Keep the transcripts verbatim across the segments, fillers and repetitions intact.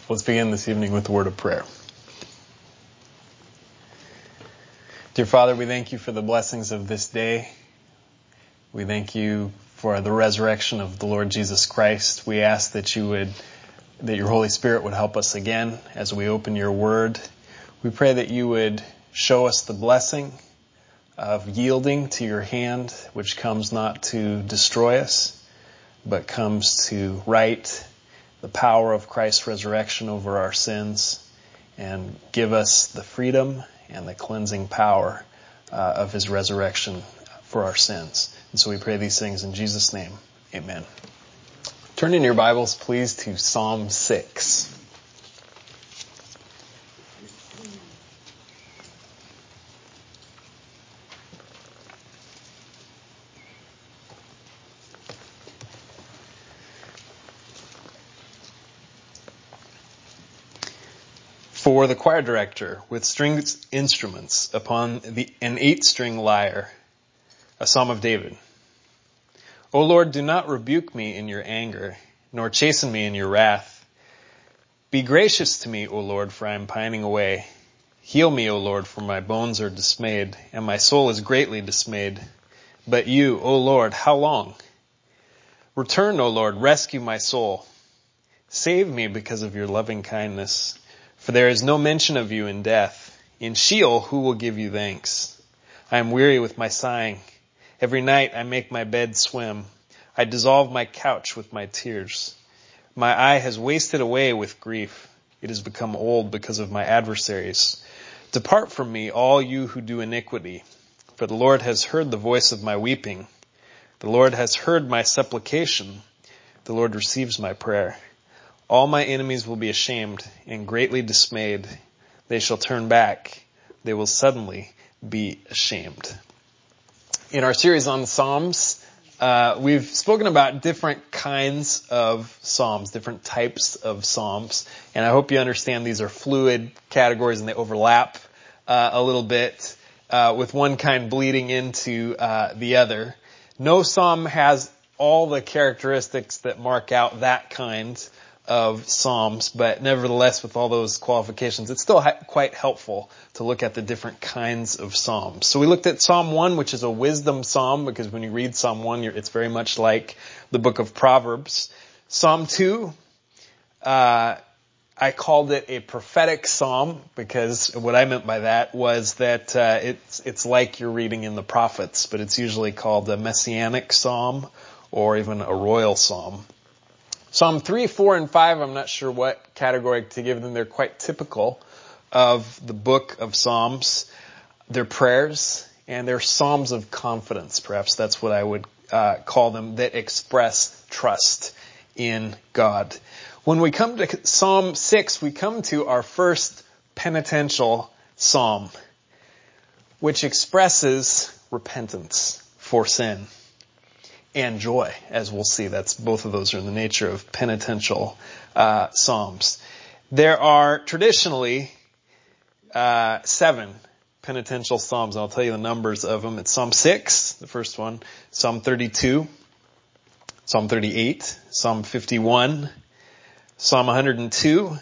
Let's begin this evening with a word of prayer. Dear Father, we thank you for the blessings of this day. We thank you for the resurrection of the Lord Jesus Christ. We ask that you would, that your Holy Spirit would help us again as we open your word. We pray that you would show us the blessing of yielding to your hand, which comes not to destroy us, but comes to right the power of Christ's resurrection over our sins, and give us the freedom and the cleansing power uh, of his resurrection for our sins. And so we pray these things in Jesus' name. Amen. Turn in your Bibles, please, to Psalm six. For the choir director with stringed instruments upon the, an eight-string lyre, a psalm of David. O Lord, do not rebuke me in your anger, nor chasten me in your wrath. Be gracious to me, O Lord, for I am pining away. Heal me, O Lord, for my bones are dismayed, and my soul is greatly dismayed. But you, O Lord, how long? Return, O Lord, rescue my soul. Save me because of your loving kindness. For there is no mention of you in death. In Sheol, who will give you thanks? I am weary with my sighing. Every night I make my bed swim. I dissolve my couch with my tears. My eye has wasted away with grief. It has become old because of my adversaries. Depart from me, all you who do iniquity. For the Lord has heard the voice of my weeping. The Lord has heard my supplication. The Lord receives my prayer. All my enemies will be ashamed and greatly dismayed. They shall turn back. They will suddenly be ashamed. In our series on Psalms, uh, we've spoken about different kinds of Psalms, different types of Psalms. And I hope you understand these are fluid categories and they overlap uh, a little bit, uh, with one kind bleeding into uh, the other. No Psalm has all the characteristics that mark out that kind of Psalms, but nevertheless, with all those qualifications, it's still ha- quite helpful to look at the different kinds of Psalms. So we looked at Psalm one, which is a wisdom Psalm, because when you read Psalm one, you're, it's very much like the book of Proverbs. Psalm two, uh, I called it a prophetic Psalm, because what I meant by that was that uh, it's, it's like you're reading in the prophets, but it's usually called a messianic Psalm or even a royal Psalm. Psalm three, four, and five, I'm not sure what category to give them. They're quite typical of the book of Psalms. They're prayers, and they're psalms of confidence. Perhaps that's what I would uh, call them, that express trust in God. When we come to Psalm six, we come to our first penitential psalm, which expresses repentance for sin. And joy, as we'll see. That's both of those are in the nature of penitential uh, psalms. There are traditionally uh, seven penitential psalms. I'll tell you the numbers of them. It's Psalm six, the first one, Psalm thirty-two, Psalm thirty-eight, Psalm fifty-one, Psalm one hundred two,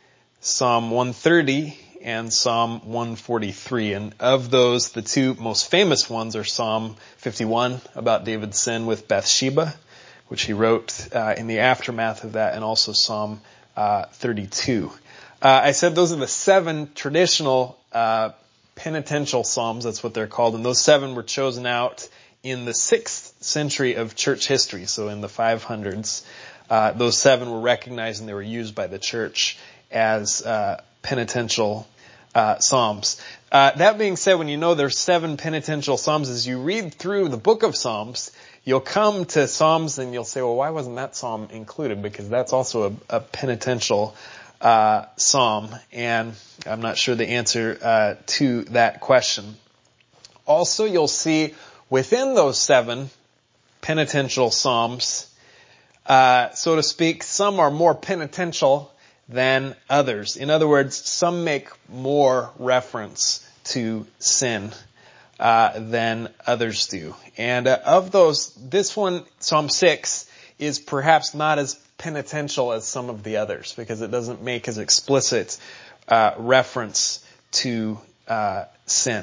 Psalm one thirty, and Psalm one forty-three. And of those, the two most famous ones are Psalm fifty-one, about David's sin with Bathsheba, which he wrote uh, in the aftermath of that, and also Psalm uh, thirty-two. Uh, I said those are the seven traditional uh, penitential psalms, that's what they're called, and those seven were chosen out in the sixth century of church history, so in the five hundreds. Uh, those seven were recognized and they were used by the church as uh, penitential uh, psalms. Uh, that being said, when you know there's seven penitential psalms, as you read through the book of Psalms, you'll come to psalms and you'll say, well, why wasn't that psalm included? Because that's also a, a penitential uh, psalm, and I'm not sure the answer uh, to that question. Also, you'll see within those seven penitential psalms, uh, so to speak, some are more penitential than others. In other words, some make more reference to sin uh, than others do. And uh, of those, this one, Psalm six, is perhaps not as penitential as some of the others because it doesn't make as explicit uh, reference to uh, sin.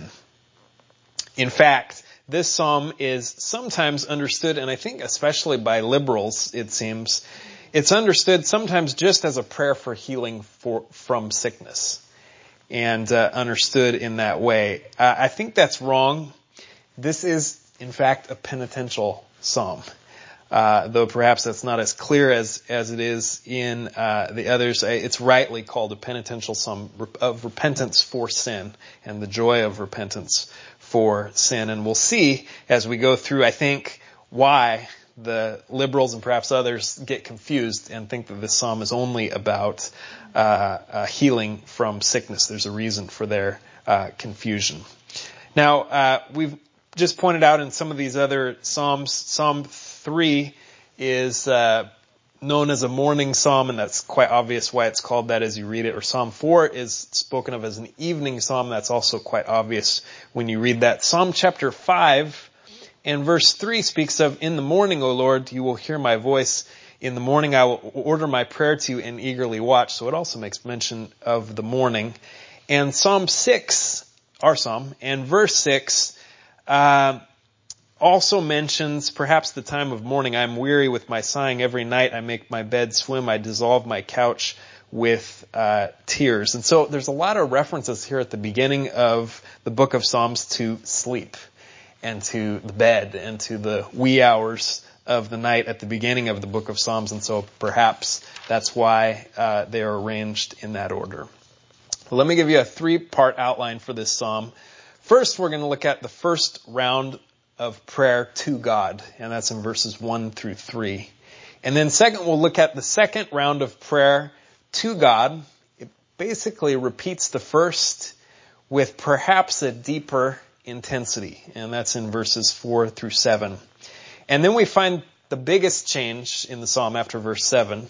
In fact, this psalm is sometimes understood, and I think especially by liberals, it seems, it's understood sometimes just as a prayer for healing for, from sickness, and uh, understood in that way. Uh, I think that's wrong. This is, in fact, a penitential psalm, uh, though perhaps that's not as clear as, as it is in uh, the others. It's rightly called a penitential psalm of repentance for sin and the joy of repentance for sin. And we'll see as we go through, I think, why the liberals and perhaps others get confused and think that this psalm is only about uh, uh, healing from sickness. There's a reason for their uh, confusion. Now, uh, we've just pointed out in some of these other psalms, Psalm three is uh, known as a morning psalm, and that's quite obvious why it's called that as you read it. Or Psalm four is spoken of as an evening psalm. That's also quite obvious when you read that. Psalm chapter five and verse three speaks of, in the morning, O Lord, you will hear my voice. In the morning I will order my prayer to you and eagerly watch. So it also makes mention of the morning. And Psalm six, our psalm, and verse six, uh, also mentions perhaps the time of morning. I am weary with my sighing every night. I make my bed swim. I dissolve my couch with uh, tears. And so there's a lot of references here at the beginning of the book of Psalms to sleep and to the bed and to the wee hours of the night at the beginning of the book of Psalms. And so perhaps that's why uh, they are arranged in that order. Let me give you a three-part outline for this psalm. First, we're going to look at the first round of prayer to God, and that's in verses one through three. And then second, we'll look at the second round of prayer to God. It basically repeats the first with perhaps a deeper intensity, and that's in verses four through seven. And then we find the biggest change in the psalm after verse seven,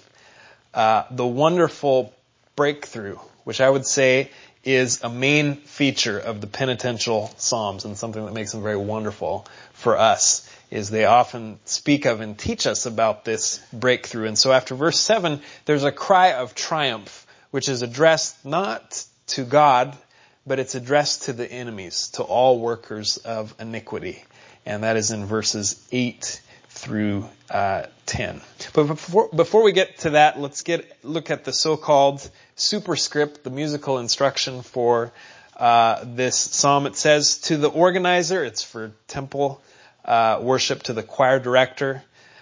uh, the wonderful breakthrough, which I would say is a main feature of the penitential psalms, and something that makes them very wonderful for us is they often speak of and teach us about this breakthrough. And so after verse seven, there's a cry of triumph, which is addressed not to God, but it's addressed to the enemies, to all workers of iniquity. And that is in verses eight through uh, ten. But before, before we get to that, let's get look at the so-called superscript, the musical instruction for uh, this psalm. It says, to the organizer, it's for temple uh, worship, to the choir director,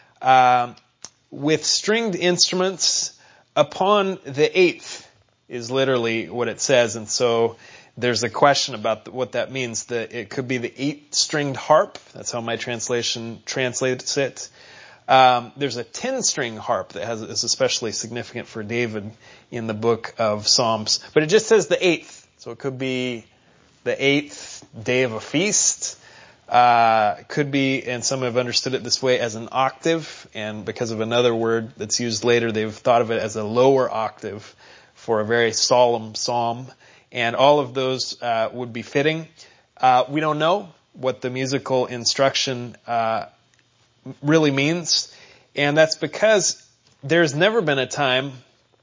uh, with stringed instruments upon the eighth is literally what it says. And so there's a question about what that means. The, it could be the eight-stringed harp. That's how my translation translates it. Um, there's a ten-string harp that has, is especially significant for David in the book of Psalms. But it just says the eighth. So it could be the eighth day of a feast. Uh, could be, and some have understood it this way, as an octave. And because of another word that's used later, they've thought of it as a lower octave for a very solemn psalm. And all of those uh, would be fitting. Uh, we don't know what the musical instruction uh, really means. And that's because there's never been a time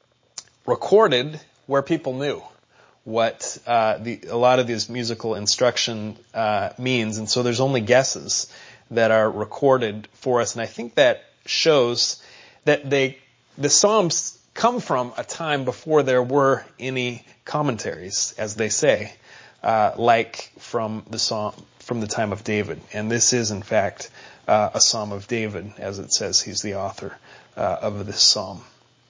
recorded where people knew what uh, the, a lot of this musical instruction uh, means. And so there's only guesses that are recorded for us. And I think that shows that they, the Psalms come from a time before there were any commentaries, as they say, uh, like from the psalm, from the time of David. And this is, in fact, uh, a psalm of David, as it says he's the author uh, of this psalm.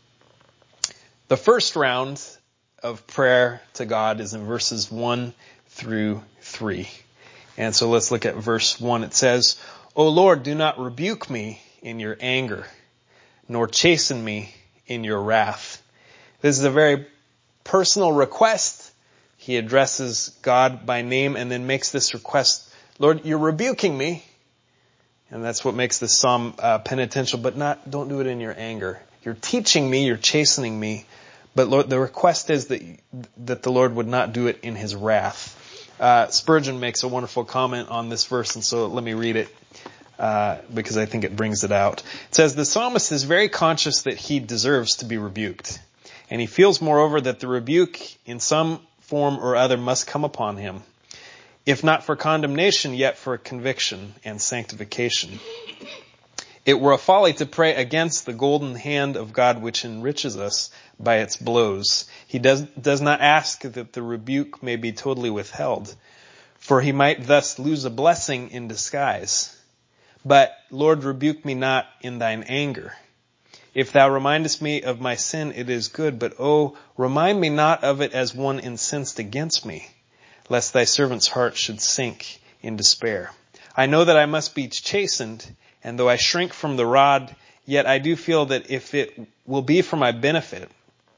The first round of prayer to God is in verses one through three. And so let's look at verse one. It says, O Lord, do not rebuke me in your anger, nor chasten me in your wrath. This is a very personal request. He addresses God by name and then makes this request. Lord, you're rebuking me. And that's what makes this psalm uh, penitential, but not, don't do it in your anger. You're teaching me, you're chastening me. But Lord, the request is that, that the Lord would not do it in his wrath. Uh, Spurgeon makes a wonderful comment on this verse, and so let me read it. uh, because I think it brings it out. It says, the psalmist is very conscious that he deserves to be rebuked. And he feels, moreover, that the rebuke in some form or other must come upon him, if not for condemnation, yet for conviction and sanctification. It were a folly to pray against the golden hand of God which enriches us by its blows. He does, does not ask that the rebuke may be totally withheld, for he might thus lose a blessing in disguise. But, Lord, rebuke me not in thine anger. If thou remindest me of my sin, it is good, but oh, remind me not of it as one incensed against me, lest thy servant's heart should sink in despair. I know that I must be chastened, and though I shrink from the rod, yet I do feel that if it will be for my benefit,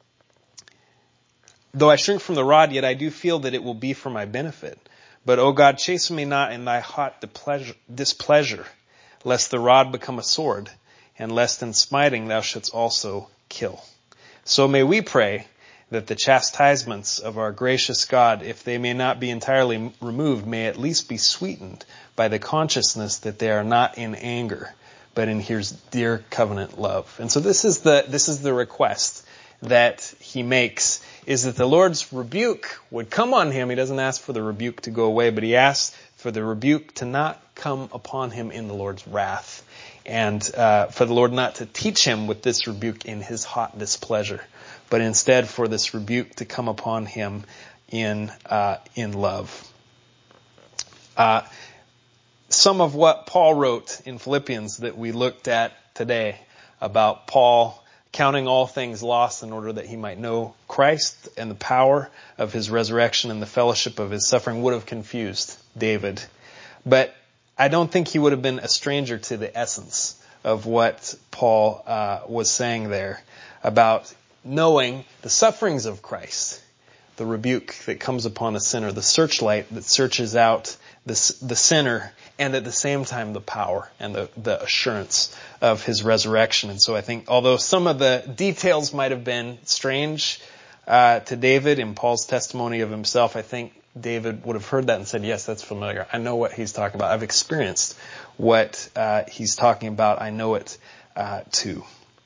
though I shrink from the rod, yet I do feel that it will be for my benefit. But, O God, chasten me not in thy hot displeasure, lest the rod become a sword, and lest in smiting thou shouldst also kill. So may we pray that the chastisements of our gracious God, if they may not be entirely removed, may at least be sweetened by the consciousness that they are not in anger, but in his dear covenant love. And so this is the, this is the request that he makes, is that the Lord's rebuke would come on him. He doesn't ask for the rebuke to go away, but he asks for the rebuke to not come upon him in the Lord's wrath, and uh, for the Lord not to teach him with this rebuke in his hot displeasure, but instead for this rebuke to come upon him in uh, in love. Uh, some of what Paul wrote in Philippians that we looked at today about Paul counting all things lost in order that he might know Christ and the power of his resurrection and the fellowship of his suffering would have confused David. But I don't think he would have been a stranger to the essence of what Paul uh, was saying there about knowing the sufferings of Christ, the rebuke that comes upon a sinner, the searchlight that searches out the, the sinner, and at the same time the power and the, the assurance of his resurrection. And so I think, although some of the details might have been strange uh, to David in Paul's testimony of himself, I think David would have heard that and said, yes, that's familiar. I know what he's talking about. I've experienced what uh, he's talking about. I know it uh, too.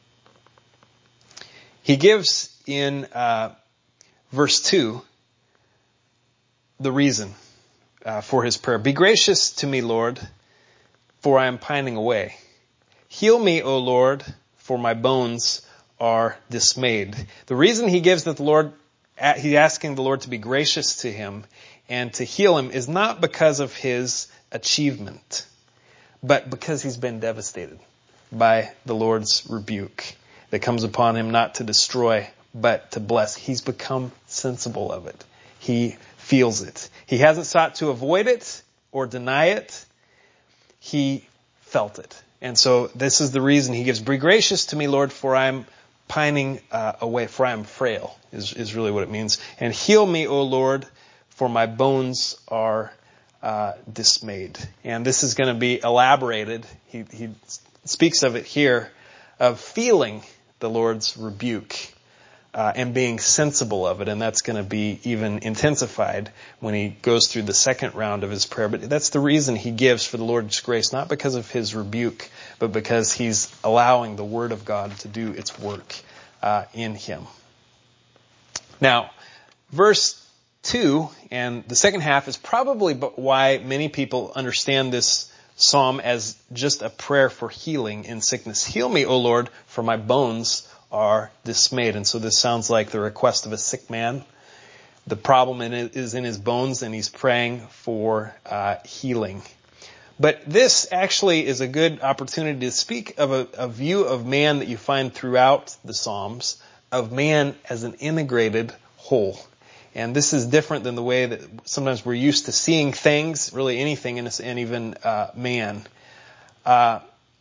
He gives in uh, verse two the reason uh, for his prayer. Be gracious to me, Lord, for I am pining away. Heal me, O Lord, for my bones are dismayed. The reason he gives that the Lord, he's asking the Lord to be gracious to him and to heal him is not because of his achievement, but because he's been devastated by the Lord's rebuke that comes upon him, not to destroy, but to bless. He's become sensible of it. He feels it. He hasn't sought to avoid it or deny it. He felt it. And so this is the reason he gives, be gracious to me, Lord, for I am pining uh, away, for I am frail, is, is really what it means. And heal me, O Lord, for my bones are uh, dismayed. And this is going to be elaborated. He, he speaks of it here, of feeling the Lord's rebuke uh, and being sensible of it. And that's going to be even intensified when he goes through the second round of his prayer. But that's the reason he gives for the Lord's grace, not because of his rebuke, but because he's allowing the Word of God to do its work uh, in him. Now, verse two and the second half is probably why many people understand this psalm as just a prayer for healing in sickness. Heal me, O Lord, for my bones are dismayed. And so this sounds like the request of a sick man. The problem in it is in his bones, and he's praying for uh, healing. But this actually is a good opportunity to speak of a, a view of man that you find throughout the Psalms, of man as an integrated whole. And this is different than the way that sometimes we're used to seeing things, really anything, and even uh, man. Uh,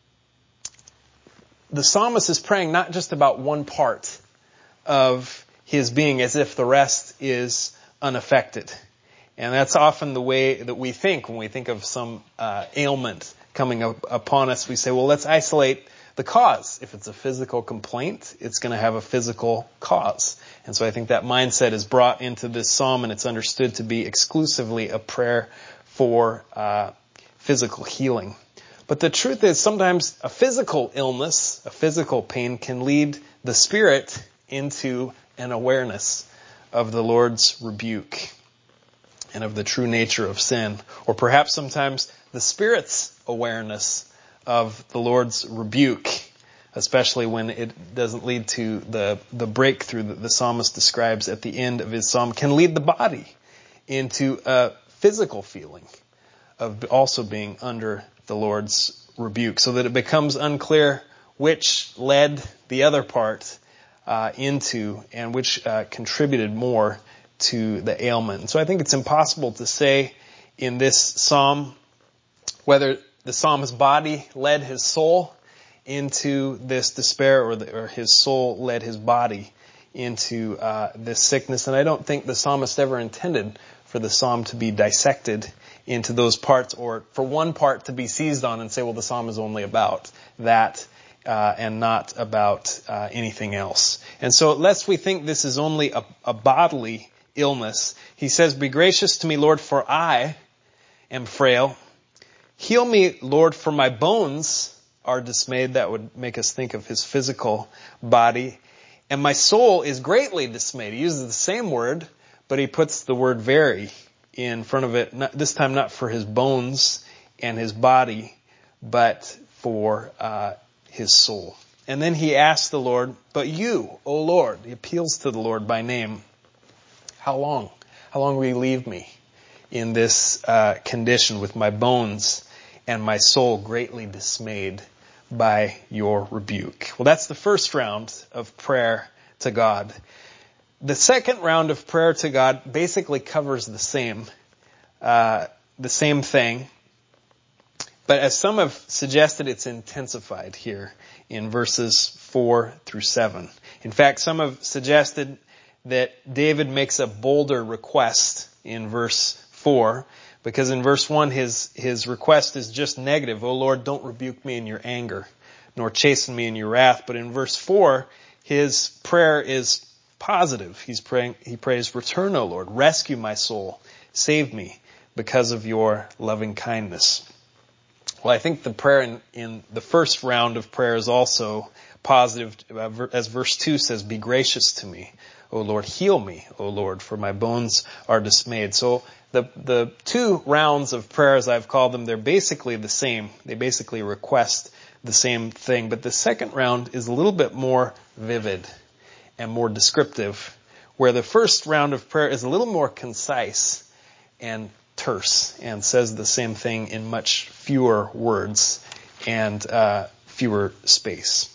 the psalmist is praying not just about one part of his being as if the rest is unaffected. And that's often the way that we think when we think of some uh, ailment coming up upon us. We say, well, let's isolate the cause. If it's a physical complaint, it's going to have a physical cause. And so I think that mindset is brought into this psalm, and it's understood to be exclusively a prayer for uh, physical healing. But the truth is sometimes a physical illness, a physical pain can lead the spirit into an awareness of the Lord's rebuke and of the true nature of sin. Or perhaps sometimes the spirit's awareness of the Lord's rebuke, especially when it doesn't lead to the, the breakthrough that the psalmist describes at the end of his psalm, can lead the body into a physical feeling of also being under the Lord's rebuke, so that it becomes unclear which led the other part uh, into and which uh, contributed more to the ailment. And so I think it's impossible to say in this psalm whether the psalmist's body led his soul into this despair or, the, or his soul led his body into uh, this sickness. And I don't think the psalmist ever intended for the psalm to be dissected into those parts, or for one part to be seized on and say, well, the psalm is only about that uh, and not about uh, anything else. And so lest we think this is only a, a bodily illness, he says, be gracious to me, Lord, for I am frail. Heal me, Lord, for my bones are dismayed. That would make us think of his physical body. And my soul is greatly dismayed. He uses the same word, but he puts the word very in front of it, not, this time not for his bones and his body, but for uh, his soul. And then he asks the Lord, but you, O Lord, he appeals to the Lord by name, how long? How long will you leave me in this uh, condition with my bones and my soul greatly dismayed by your rebuke? Well, that's the first round of prayer to God. The second round of prayer to God basically covers the same, uh, the same thing. But as some have suggested, it's intensified here in verses four through seven. In fact, some have suggested that David makes a bolder request in verse four, because in verse one, his, his request is just negative. O Lord, don't rebuke me in your anger, nor chasten me in your wrath. But in verse four, his prayer is positive. He's praying, he prays, return, O Lord, rescue my soul, save me because of your loving kindness. Well, I think the prayer in, in the first round of prayer is also positive, as verse two says, be gracious to me, O Lord, heal me, O Lord, for my bones are dismayed. So the, the two rounds of prayer, as I've called them, they're basically the same. They basically request the same thing. But the second round is a little bit more vivid and more descriptive, where the first round of prayer is a little more concise and terse and says the same thing in much fewer words and uh, fewer space.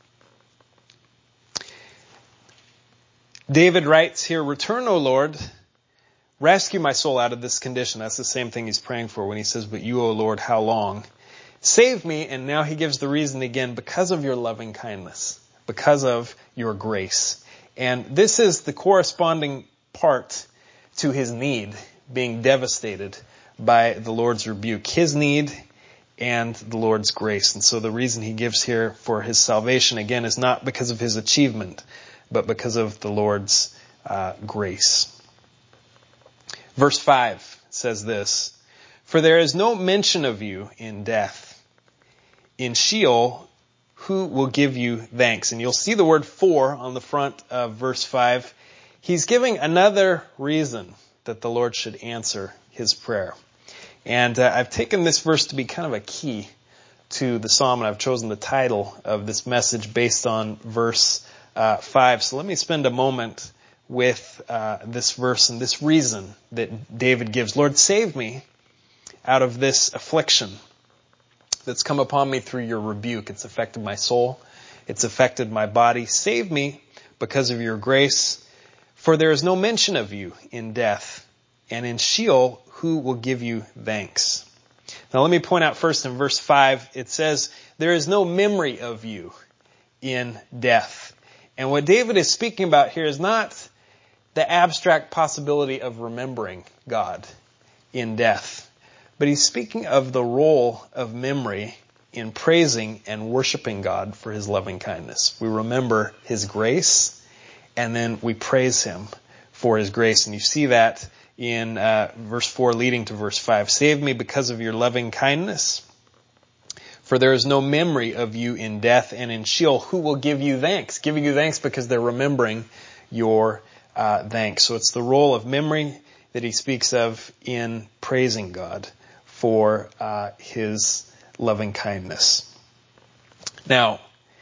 David writes here, return, O Lord, rescue my soul out of this condition. That's the same thing he's praying for when he says, but you, O Lord, how long? Save me. And now he gives the reason again, because of your loving kindness, because of your grace. And this is the corresponding part to his need being devastated by the Lord's rebuke. His need and the Lord's grace. And so the reason he gives here for his salvation, again, is not because of his achievement, but because of the Lord's uh, grace. Verse five says this, for there is no mention of you in death. In Sheol, who will give you thanks? And you'll see the word for on the front of verse five. He's giving another reason that the Lord should answer his prayer. And uh, I've taken this verse to be kind of a key to the psalm, and I've chosen the title of this message based on verse uh, five. So let me spend a moment with uh, this verse and this reason that David gives. Lord, save me out of this affliction that's come upon me through your rebuke. It's affected my soul. It's affected my body. Save me because of your grace. For there is no mention of you in death, and in Sheol, who will give you thanks? Now let me point out first in verse five, it says, there is no memory of you in death. And what David is speaking about here is not the abstract possibility of remembering God in death, but he's speaking of the role of memory in praising and worshiping God for his loving kindness. We remember his grace, and then we praise him for his grace. And you see that in uh, verse four leading to verse five. Save me because of your loving kindness. For there is no memory of you in death, and in Sheol, who will give you thanks? Giving you thanks because they're remembering your uh, thanks. So it's the role of memory that he speaks of in praising God for uh, his loving kindness. Now,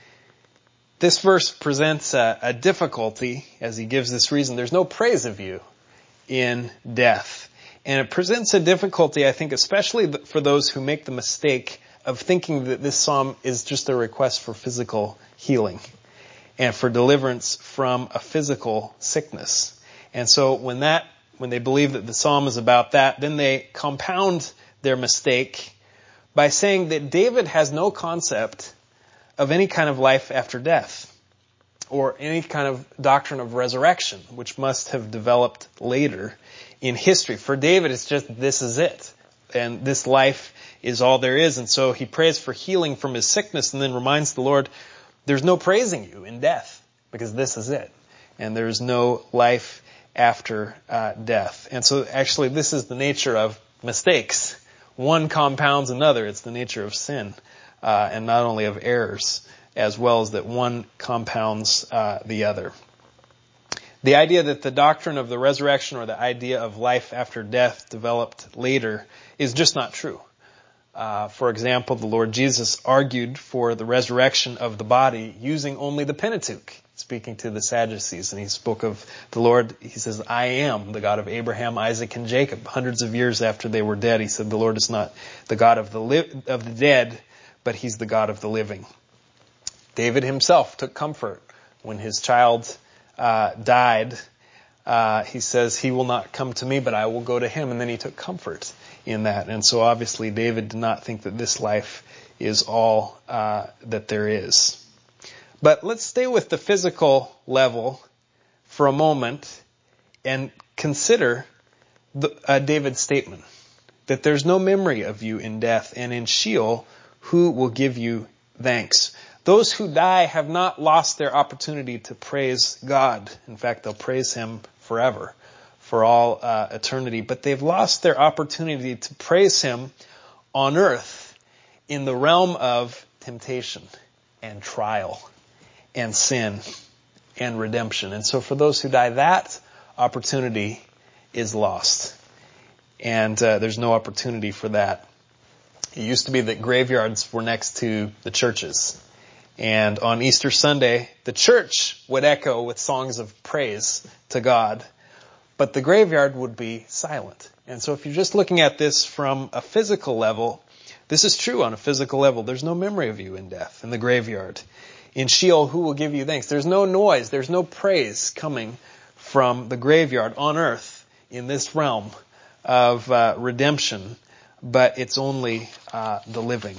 this verse presents a, a difficulty as he gives this reason. There's no praise of you in death. And it presents a difficulty, I think, especially for those who make the mistake of thinking that this psalm is just a request for physical healing and for deliverance from a physical sickness. And so when that, when they believe that the psalm is about that, then they compound their mistake by saying that David has no concept of any kind of life after death or any kind of doctrine of resurrection, which must have developed later in history. For David, it's just, this is it. And this life is all there is. And so he prays for healing from his sickness and then reminds the Lord, there's no praising you in death because this is it. And there's no life after uh, death. And so actually this is the nature of mistakes. One compounds another. It's the nature of sin uh, and not only of errors, as well as that one compounds uh, the other. The idea that the doctrine of the resurrection or the idea of life after death developed later is just not true. Uh, for example, the Lord Jesus argued for the resurrection of the body using only the Pentateuch, speaking to the Sadducees. And he spoke of the Lord, he says, I am the God of Abraham, Isaac, and Jacob. Hundreds of years after they were dead, he said, the Lord is not the God of the li- of the dead, but he's the God of the living. David himself took comfort when his child uh, died. Uh, he says, he will not come to me, but I will go to him. And then he took comfort in that. And so obviously David did not think that this life is all uh, that there is. But let's stay with the physical level for a moment and consider the, uh, David's statement that there's no memory of you in death, and in Sheol, who will give you thanks? Those who die have not lost their opportunity to praise God. In fact, they'll praise him forever, for all uh, eternity. But they've lost their opportunity to praise him on earth in the realm of temptation and trial and sin and redemption. And so for those who die, that opportunity is lost. And uh, there's no opportunity for that. It used to be that graveyards were next to the churches. And on Easter Sunday, the church would echo with songs of praise to God, but the graveyard would be silent. And so if you're just looking at this from a physical level, this is true on a physical level. There's no memory of you in death, in the graveyard. In Sheol, who will give you thanks? There's no noise, there's no praise coming from the graveyard on earth in this realm of uh, redemption, but it's only uh, the living.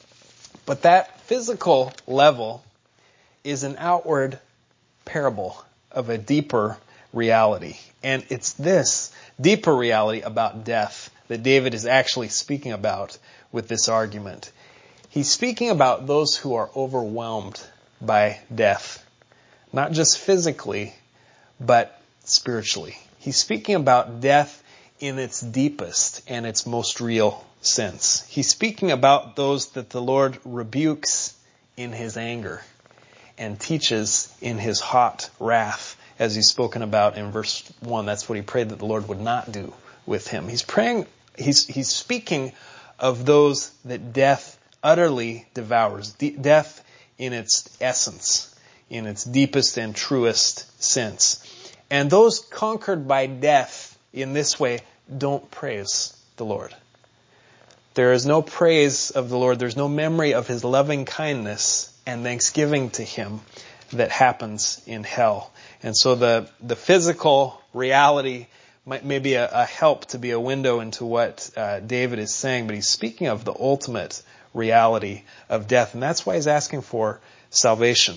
But that physical level is an outward parable of a deeper reality. And it's this deeper reality about death that David is actually speaking about with this argument. He's speaking about those who are overwhelmed by death, not just physically, but spiritually. He's speaking about death in its deepest and its most real sense. He's speaking about those that the Lord rebukes in his anger and teaches in his hot wrath, as he's spoken about in verse one. That's what he prayed that the Lord would not do with him. He's praying, he's, he's speaking of those that death utterly devours. De- death in its essence, in its deepest and truest sense. And those conquered by death in this way don't praise the Lord. There is no praise of the Lord. There's no memory of his loving kindness and thanksgiving to him that happens in hell. And so the, the physical reality might, may be a, a help to be a window into what uh, David is saying, but he's speaking of the ultimate reality of death. And that's why he's asking for salvation.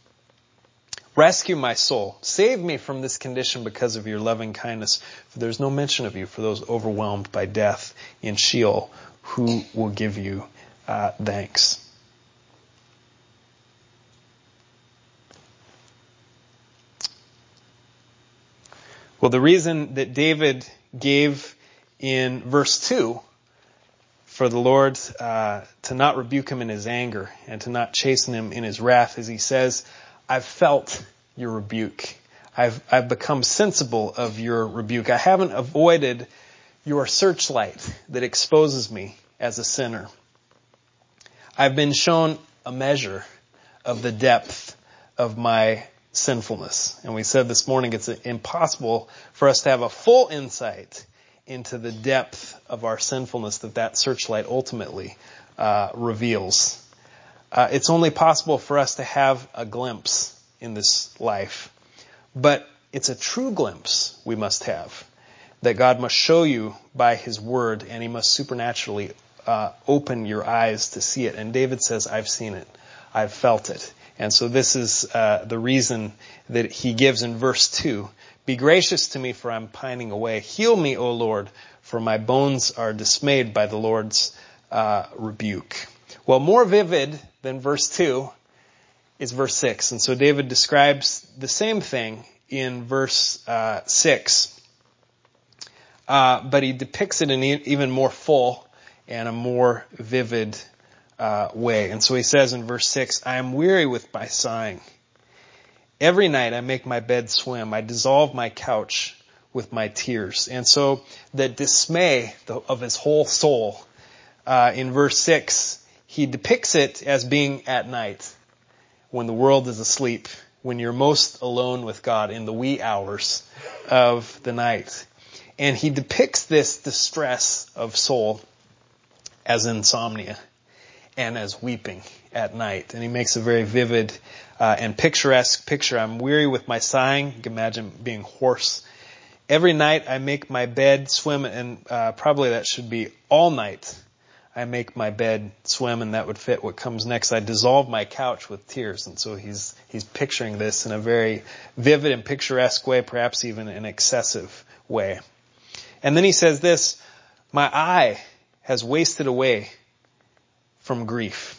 Rescue my soul. Save me from this condition because of your loving kindness. For there's no mention of you for those overwhelmed by death in Sheol, who will give you uh, thanks. Well, the reason that David gave in verse two for the Lord uh, to not rebuke him in his anger and to not chasten him in his wrath, as he says, I've felt your rebuke. I've, I've become sensible of your rebuke. I haven't avoided your searchlight that exposes me as a sinner. I've been shown a measure of the depth of my sinfulness. And we said this morning it's impossible for us to have a full insight into the depth of our sinfulness that that searchlight ultimately uh, reveals. Uh, it's only possible for us to have a glimpse in this life. But it's a true glimpse we must have, that God must show you by his word, and he must supernaturally uh, open your eyes to see it. And David says, I've seen it. I've felt it. And so this is uh, the reason that he gives in verse two. Be gracious to me, for I'm pining away. Heal me, O Lord, for my bones are dismayed by the Lord's uh, rebuke. Well, more vivid than verse two is verse six. And so David describes the same thing in verse uh, six. Uh, but he depicts it in e- even more full and a more vivid uh, way. And so he says in verse six, I am weary with my sighing. Every night I make my bed swim. I dissolve my couch with my tears. And so the dismay of his whole soul, uh, in verse six, he depicts it as being at night, when the world is asleep, when you're most alone with God in the wee hours of the night. And he depicts this distress of soul as insomnia and as weeping at night. And he makes a very vivid uh, and picturesque picture. I'm weary with my sighing. You can imagine being hoarse. Every night I make my bed swim, and uh, probably that should be all night. I make my bed swim, and that would fit what comes next. I dissolve my couch with tears. And so he's he's picturing this in a very vivid and picturesque way, perhaps even an excessive way. And then he says this, my eye has wasted away from grief.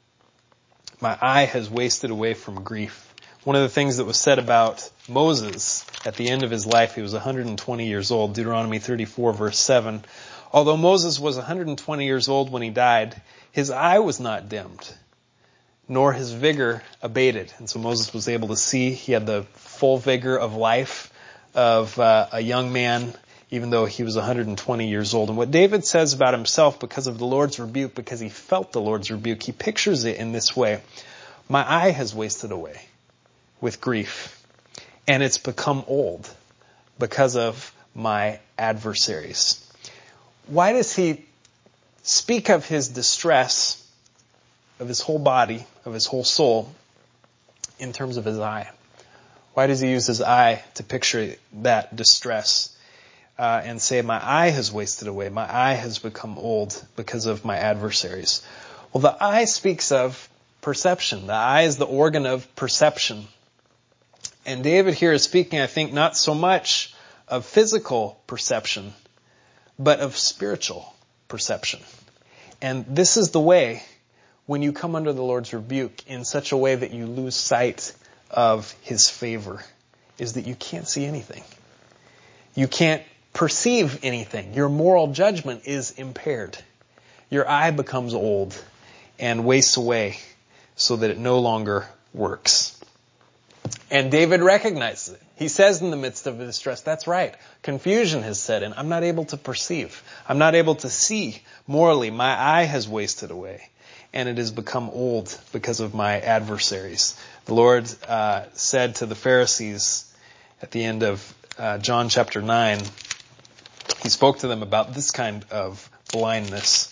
My eye has wasted away from grief. One of the things that was said about Moses at the end of his life, he was one hundred twenty years old, Deuteronomy thirty-four verse seven. Although Moses was one hundred twenty years old when he died, his eye was not dimmed, nor his vigor abated. And so Moses was able to see. He had the full vigor of life of uh, a young man, even though he was one hundred twenty years old. And what David says about himself because of the Lord's rebuke, because he felt the Lord's rebuke, he pictures it in this way. My eye has wasted away with grief, and it's become old because of my adversaries. Why does he speak of his distress, of his whole body, of his whole soul, in terms of his eye? Why does he use his eye to picture that distress uh, and say, my eye has wasted away, my eye has become old because of my adversaries? Well, the eye speaks of perception. The eye is the organ of perception. And David here is speaking, I think, not so much of physical perception, but of spiritual perception. And this is the way, when you come under the Lord's rebuke in such a way that you lose sight of his favor, is that you can't see anything. You can't perceive anything. Your moral judgment is impaired. Your eye becomes old and wastes away so that it no longer works. And David recognizes it. He says in the midst of his distress, that's right, confusion has set in. I'm not able to perceive. I'm not able to see morally. My eye has wasted away, and it has become old because of my adversaries. The Lord uh, said to the Pharisees at the end of uh, John chapter nine, he spoke to them about this kind of blindness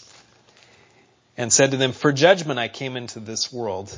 and said to them, for judgment I came into this world,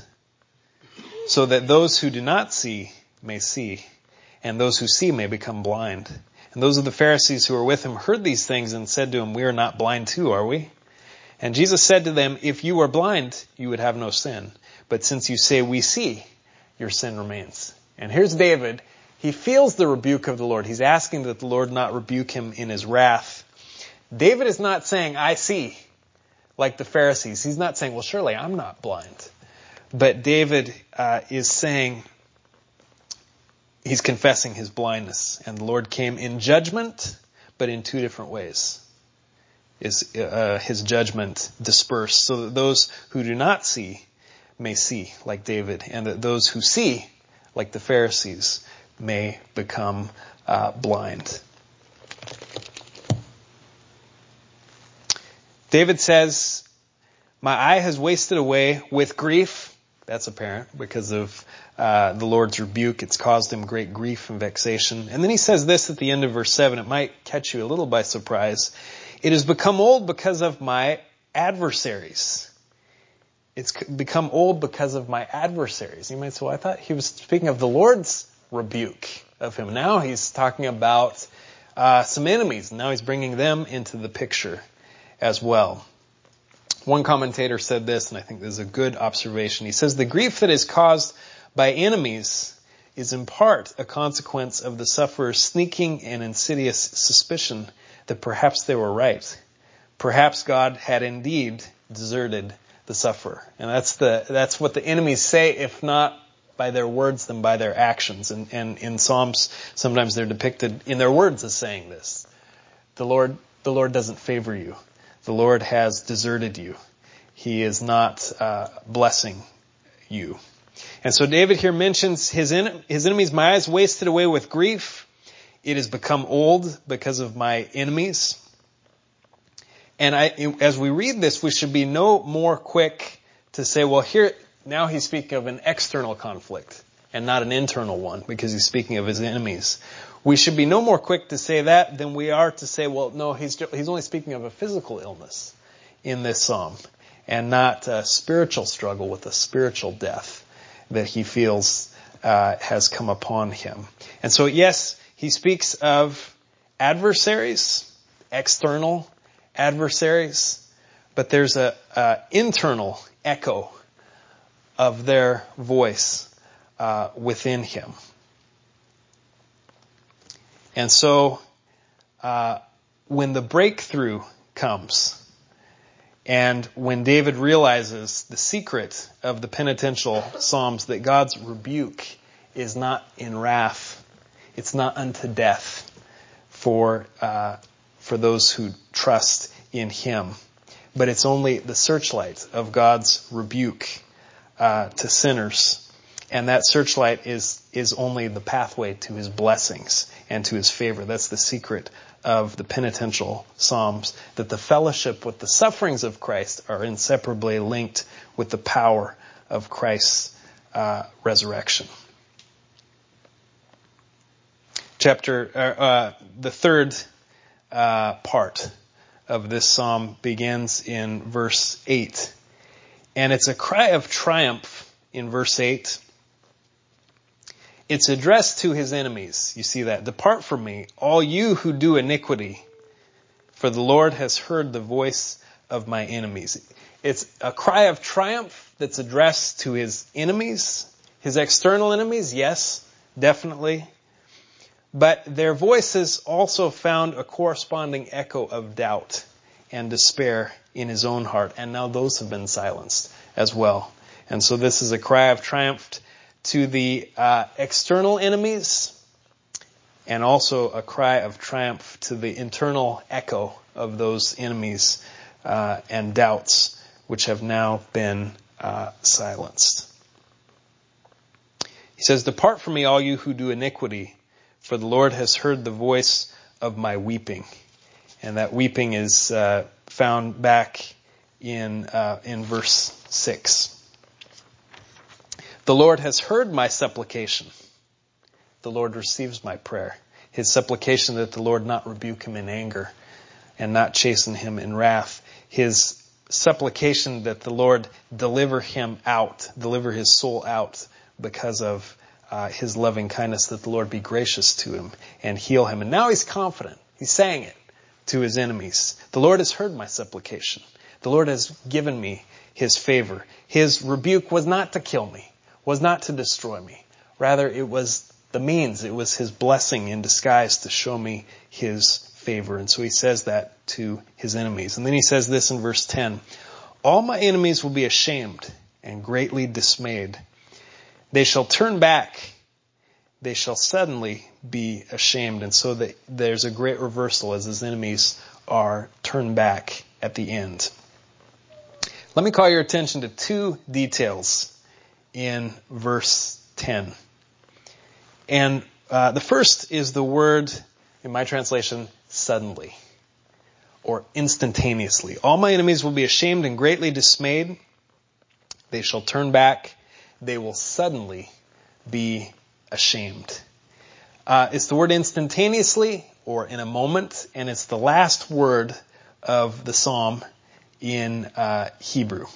so that those who do not see may see, and those who see may become blind. And those of the Pharisees who were with him heard these things and said to him, we are not blind too, are we? And Jesus said to them, if you were blind, you would have no sin. But since you say we see, your sin remains. And here's David. He feels the rebuke of the Lord. He's asking that the Lord not rebuke him in his wrath. David is not saying, I see, like the Pharisees. He's not saying, well, surely I'm not blind. But David uh, is saying, he's confessing his blindness. And the Lord came in judgment, but in two different ways. is uh, his judgment dispersed, so that those who do not see may see, like David, and that those who see, like the Pharisees, may become uh, blind. David says, my eye has wasted away with grief. That's apparent because of uh, the Lord's rebuke. It's caused him great grief and vexation. And then he says this at the end of verse seven. It might catch you a little by surprise. It has become old because of my adversaries. It's become old because of my adversaries. You might say, well, I thought he was speaking of the Lord's rebuke of him. Now he's talking about uh, some enemies. Now he's bringing them into the picture as well. One commentator said this, and I think this is a good observation. He says, the grief that is caused by enemies is in part a consequence of the sufferer's sneaking and insidious suspicion that perhaps they were right. Perhaps God had indeed deserted the sufferer. And that's the that's what the enemies say, if not by their words, then by their actions. And, and in Psalms, sometimes they're depicted in their words as saying this. The Lord, the Lord doesn't favor you. The Lord has deserted you. He is not uh, blessing you. And so David here mentions his en- his enemies. My eyes wasted away with grief. It has become old because of my enemies. And I, as we read this, we should be no more quick to say, well, here, now he's speaking of an external conflict and not an internal one, because he's speaking of his enemies. We should be no more quick to say that than we are to say, well, no, he's he's only speaking of a physical illness in this psalm, and not a spiritual struggle with a spiritual death that he feels uh, has come upon him. And so, yes, he speaks of adversaries, external adversaries, but there's a, a internal echo of their voice uh, within him. And so, uh, when the breakthrough comes, and when David realizes the secret of the penitential psalms, that God's rebuke is not in wrath, it's not unto death for uh, for those who trust in Him, but it's only the searchlight of God's rebuke uh, to sinners. And that searchlight is is only the pathway to His blessings and to His favor. That's the secret of the penitential psalms, that the fellowship with the sufferings of Christ are inseparably linked with the power of Christ's uh, resurrection. Chapter, uh, uh, the third uh, part of this psalm begins in verse eight. And it's a cry of triumph in verse eight. It's addressed to his enemies. You see that. Depart from me, all you who do iniquity, for the Lord has heard the voice of my enemies. It's a cry of triumph that's addressed to his enemies, his external enemies, yes, definitely. But their voices also found a corresponding echo of doubt and despair in his own heart. And now those have been silenced as well. And so this is a cry of triumph to the uh, external enemies, and also a cry of triumph to the internal echo of those enemies uh, and doubts which have now been uh, silenced. He says, depart from me, all you who do iniquity, for the Lord has heard the voice of my weeping. And that weeping is uh, found back in uh, in verse six. The Lord has heard my supplication. The Lord receives my prayer. His supplication that the Lord not rebuke him in anger and not chasten him in wrath. His supplication that the Lord deliver him out, deliver his soul out because of uh, his loving kindness, that the Lord be gracious to him and heal him. And now he's confident. He's saying it to his enemies. The Lord has heard my supplication. The Lord has given me his favor. His rebuke was not to kill me, was not to destroy me. Rather, it was the means. It was his blessing in disguise to show me his favor. And so he says that to his enemies. And then he says this in verse ten. All my enemies will be ashamed and greatly dismayed. They shall turn back. They shall suddenly be ashamed. And so that there's a great reversal as his enemies are turned back at the end. Let me call your attention to two details in verse ten. And uh, the first is the word, in my translation, suddenly, or instantaneously. All my enemies will be ashamed and greatly dismayed. They shall turn back. They will suddenly be ashamed. Uh, it's the word instantaneously, or in a moment, and it's the last word of the psalm in uh, Hebrew.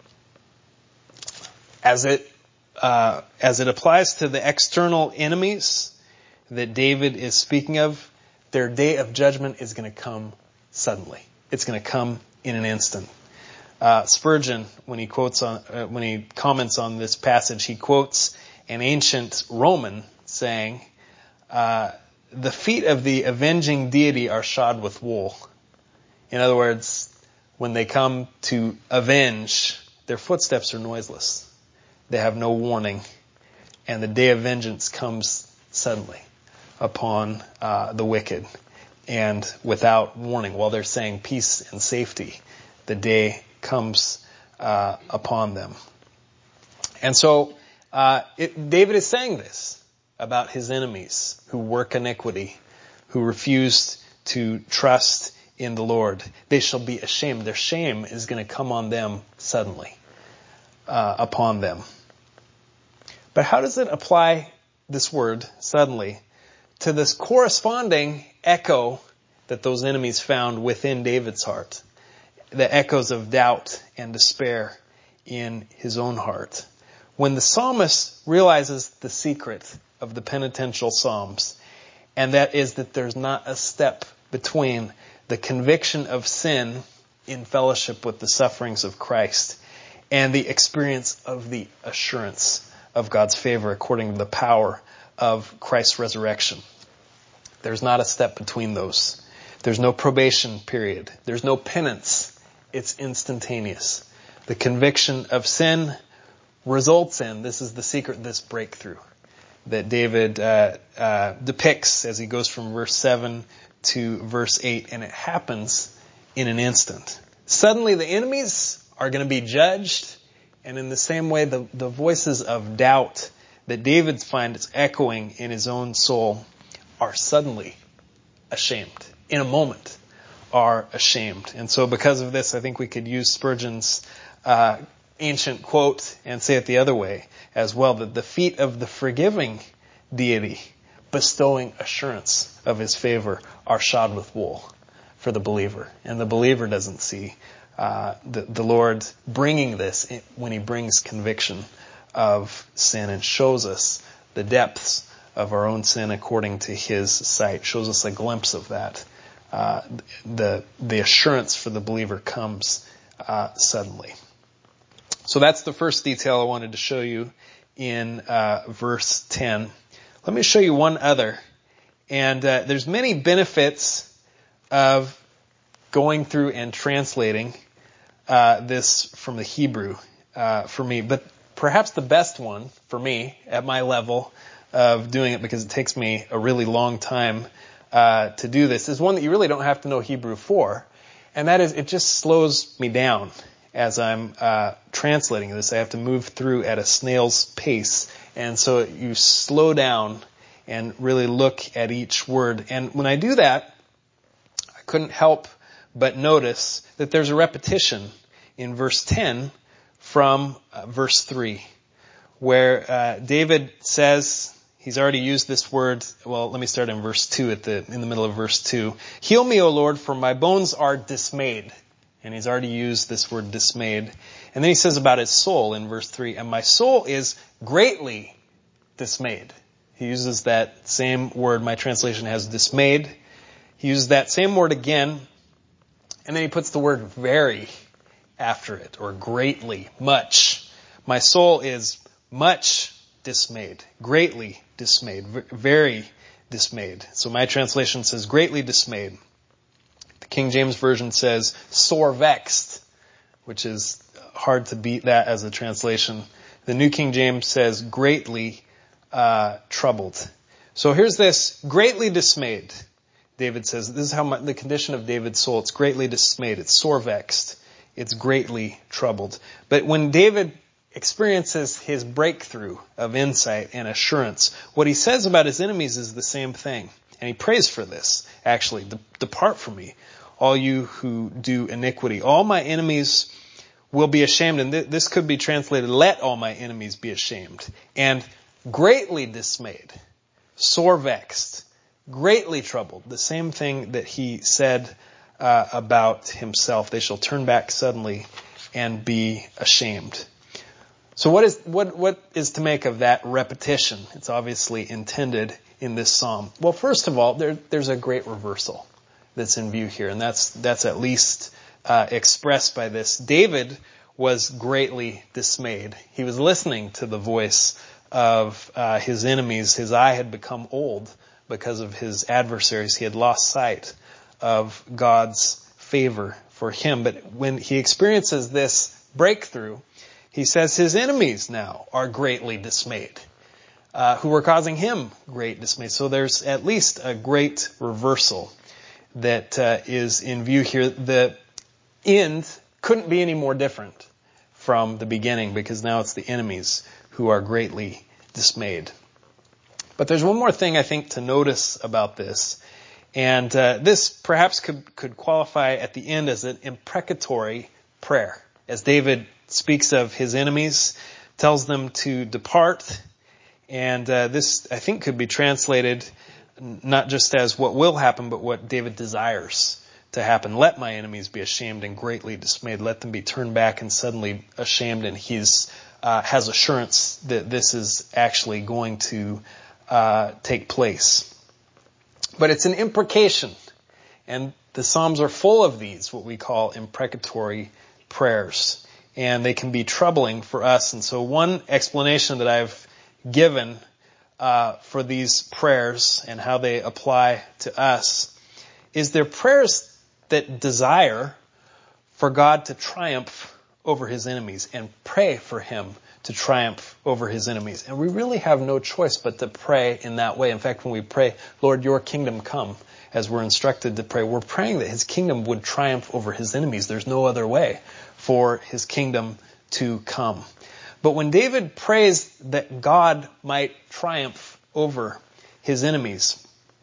As it uh, as it applies to the external enemies that David is speaking of, their day of judgment is going to come suddenly. It's going to come in an instant. Uh, Spurgeon, when he quotes on uh, when he comments on this passage, he quotes an ancient Roman saying, uh, "The feet of the avenging deity are shod with wool." In other words, when they come to avenge, their footsteps are noiseless. They have no warning, and the day of vengeance comes suddenly upon uh, the wicked, and without warning. While they're saying peace and safety, the day comes uh, upon them. And so uh, it, David is saying this about his enemies who work iniquity, who refuse to trust in the Lord. They shall be ashamed. Their shame is going to come on them suddenly, uh, upon them. But how does it apply, this word, suddenly, to this corresponding echo that those enemies found within David's heart? The echoes of doubt and despair in his own heart. When the psalmist realizes the secret of the penitential psalms, and that is that there's not a step between the conviction of sin in fellowship with the sufferings of Christ and the experience of the assurance of God's favor according to the power of Christ's resurrection. There's not a step between those. There's no probation period. There's no penance. It's instantaneous. The conviction of sin results in, this is the secret, this breakthrough that David uh, uh, depicts as he goes from verse seven to verse eight, and it happens in an instant. Suddenly the enemies are going to be judged, and in the same way the, the voices of doubt that David finds echoing in his own soul are suddenly ashamed. In a moment are ashamed. And so because of this, I think we could use Spurgeon's uh, ancient quote and say it the other way as well, that the feet of the forgiving deity bestowing assurance of his favor are shod with wool for the believer. And the believer doesn't see uh, the, the Lord bringing this when he brings conviction of sin and shows us the depths of our own sin according to his sight, shows us a glimpse of that. Uh, the the assurance for the believer comes uh, suddenly. So that's the first detail I wanted to show you in uh, verse ten. Let me show you one other. And uh, there's many benefits of going through and translating uh, this from the Hebrew uh, for me. But perhaps the best one for me at my level of doing it, because it takes me a really long time uh, to do this, is one that you really don't have to know Hebrew for. And that is, it just slows me down as I'm uh, translating this. I have to move through at a snail's pace. And so you slow down and really look at each word. And when I do that, I couldn't help but notice that there's a repetition in verse ten from uh, verse three, where uh, David says, he's already used this word. Well, let me start in verse two, at the in the middle of verse two. Heal me, O Lord, for my bones are dismayed. And he's already used this word dismayed. And then he says about his soul in verse three, and my soul is greatly dismayed. He uses that same word. My translation has dismayed. He uses that same word again. And then he puts the word very after it, or greatly, much. My soul is much dismayed, greatly dismayed, very dismayed. So my translation says greatly dismayed. The King James Version says sore vexed, which is hard to beat that as a translation. The New King James says greatly uh, troubled. So here's this, greatly dismayed. David says, this is how my, the condition of David's soul. It's greatly dismayed. It's sore vexed. It's greatly troubled. But when David experiences his breakthrough of insight and assurance, what he says about his enemies is the same thing. And he prays for this, actually. Depart from me, all you who do iniquity. All my enemies will be ashamed. And th- this could be translated, let all my enemies be ashamed. And greatly dismayed, sore vexed, greatly troubled. The same thing that he said uh, about himself. They shall turn back suddenly and be ashamed. So what is what what is to make of that repetition? It's obviously intended in this psalm. Well, first of all, there, there's a great reversal that's in view here, and that's that's at least uh, expressed by this. David was greatly dismayed. He was listening to the voice of uh, his enemies. His eye had become old because of his adversaries. He had lost sight of God's favor for him. But when he experiences this breakthrough, he says his enemies now are greatly dismayed, uh, who were causing him great dismay. So there's at least a great reversal that uh, is in view here. The end couldn't be any more different from the beginning, because now it's the enemies who are greatly dismayed. But there's one more thing I think to notice about this. And uh, this perhaps could, could qualify at the end as an imprecatory prayer. As David speaks of his enemies, tells them to depart. And uh, this, I think, could be translated not just as what will happen, but what David desires to happen. Let my enemies be ashamed and greatly dismayed. Let them be turned back and suddenly ashamed. And he's uh, has assurance that this is actually going to uh, take place. But it's an imprecation. And the Psalms are full of these, what we call imprecatory prayers. And they can be troubling for us. And so one explanation that I've given uh, for these prayers and how they apply to us is they're prayers that desire for God to triumph over his enemies and pray for him to triumph over his enemies. And we really have no choice but to pray in that way. In fact, when we pray, Lord, your kingdom come, as we're instructed to pray, we're praying that his kingdom would triumph over his enemies. There's no other way for his kingdom to come. But when David prays that God might triumph over his enemies,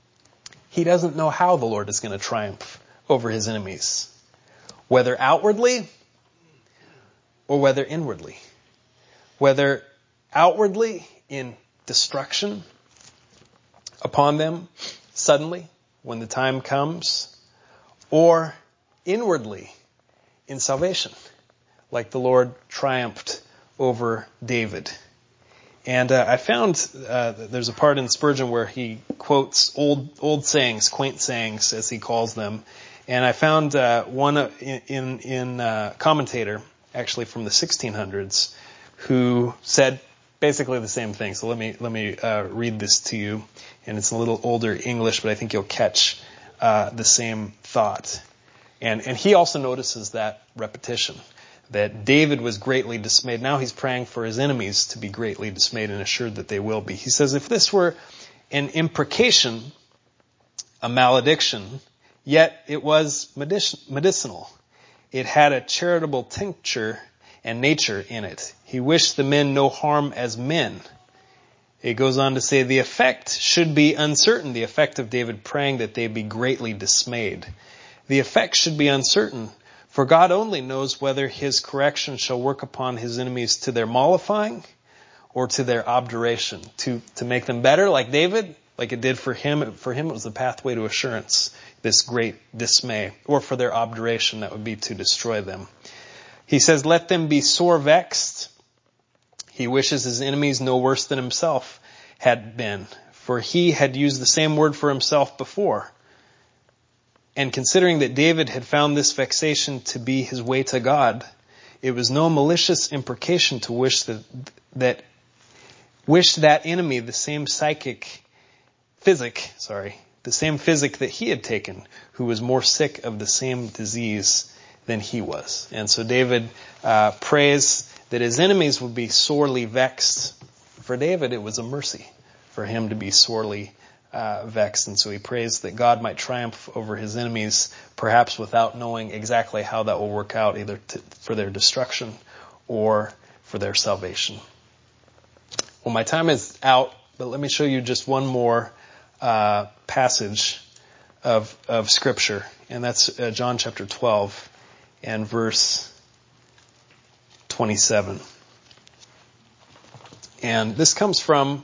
he doesn't know how the Lord is going to triumph over his enemies, whether outwardly or whether inwardly. Whether outwardly in destruction upon them suddenly when the time comes, or inwardly in salvation, like the Lord triumphed over David. And uh, I found uh, there's a part in Spurgeon where he quotes old old sayings, quaint sayings, as he calls them. And I found uh, one in in, in uh, commentator, actually from the sixteen hundreds, who said basically the same thing. So let me let me uh, read this to you. And it's a little older English, but I think you'll catch uh, the same thought. And and he also notices that repetition, that David was greatly dismayed. Now he's praying for his enemies to be greatly dismayed and assured that they will be. He says, if this were an imprecation, a malediction, yet it was medicinal. It had a charitable tincture and nature in it. He wished the men no harm as men. It goes on to say the effect should be uncertain. The effect of David praying that they be greatly dismayed. The effect should be uncertain, for God only knows whether his correction shall work upon his enemies to their mollifying or to their obduration, to, to make them better like David, like it did for him. For him it was the pathway to assurance, this great dismay, or for their obduration, that would be to destroy them. He says, let them be sore vexed. He wishes his enemies no worse than himself had been, for he had used the same word for himself before. And considering that David had found this vexation to be his way to God, it was no malicious imprecation to wish that, that wish that enemy the same psychic physic, sorry, the same physic that he had taken, who was more sick of the same disease than he was. And so David uh, prays that his enemies would be sorely vexed. For David, it was a mercy for him to be sorely uh, vexed. And so he prays that God might triumph over his enemies, perhaps without knowing exactly how that will work out, either to, for their destruction or for their salvation. Well, my time is out, but let me show you just one more uh, passage of of Scripture, and that's uh, John chapter twelve and verse twenty-seven. And this comes from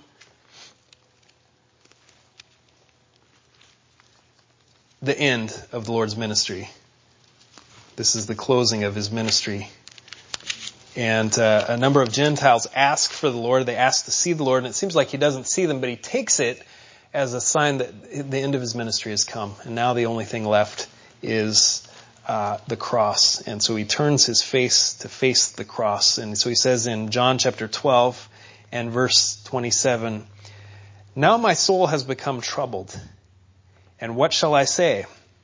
the end of the Lord's ministry. This is the closing of his ministry. And uh, a number of Gentiles ask for the Lord. They ask to see the Lord, and it seems like he doesn't see them, but he takes it as a sign that the end of his ministry has come. And now the only thing left is uh, the cross. And so he turns his face to face the cross. And so he says in John chapter twelve and verse twenty-seven, "Now my soul has become troubled. And what shall I say?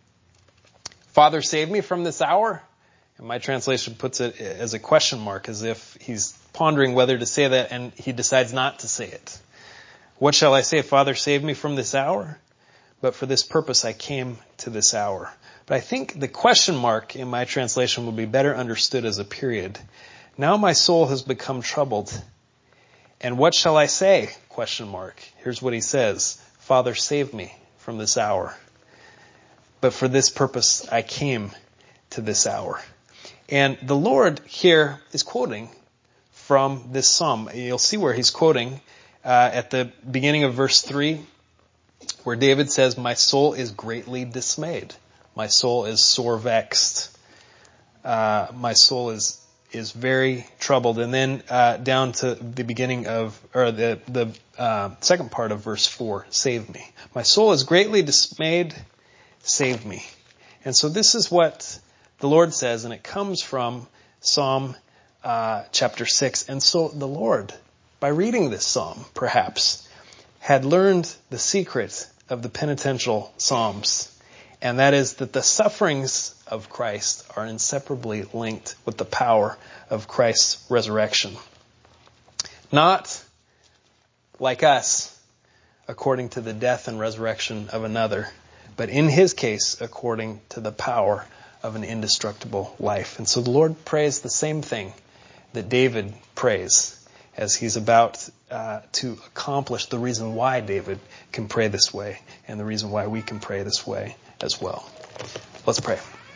Father, save me from this hour?" And my translation puts it as a question mark, as if he's pondering whether to say that, and he decides not to say it. "What shall I say? Father, save me from this hour? But for this purpose I came to this hour." But I think the question mark in my translation will be better understood as a period. "Now my soul has become troubled. And what shall I say?" Question mark. Here's what he says. "Father, save me from this hour. But for this purpose I came to this hour." And the Lord here is quoting from this psalm. You'll see where he's quoting uh, at the beginning of verse three, where David says, "My soul is greatly dismayed. My soul is sore vexed. Uh, my soul is is very troubled." And then uh, down to the beginning of, or the the uh, second part of verse four, "Save me. My soul is greatly dismayed. Save me." And so this is what the Lord says, and it comes from Psalm uh, chapter six. And so the Lord, by reading this psalm, perhaps, had learned the secret of the penitential psalms, and that is that the sufferings of Christ are inseparably linked with the power of Christ's resurrection. Not like us, according to the death and resurrection of another, but in his case, according to the power of an indestructible life. And so the Lord prays the same thing that David prays as he's about uh, to accomplish the reason why David can pray this way, and the reason why we can pray this way as well. Let's pray.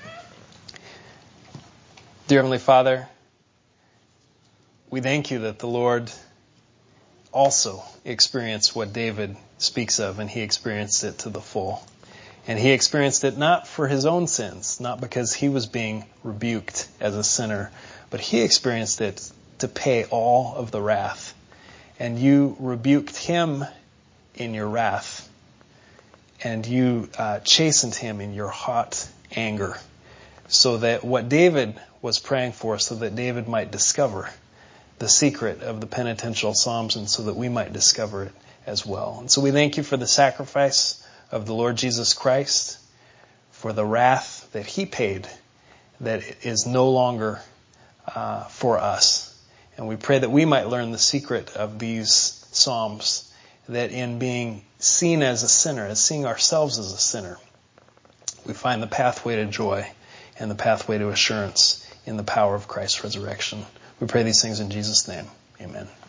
Dear Heavenly Father, we thank you that the Lord also experienced what David speaks of, and he experienced it to the full. And he experienced it not for his own sins, not because he was being rebuked as a sinner, but he experienced it to pay all of the wrath. And you rebuked him in your wrath, and you uh, chastened him in your hot anger, so that what David was praying for, so that David might discover the secret of the penitential psalms, and so that we might discover it as well. And so we thank you for the sacrifice of the Lord Jesus Christ, for the wrath that he paid that is no longer uh, for us. And we pray that we might learn the secret of these psalms, that in being seen as a sinner, as seeing ourselves as a sinner, we find the pathway to joy and the pathway to assurance in the power of Christ's resurrection. We pray these things in Jesus' name. Amen.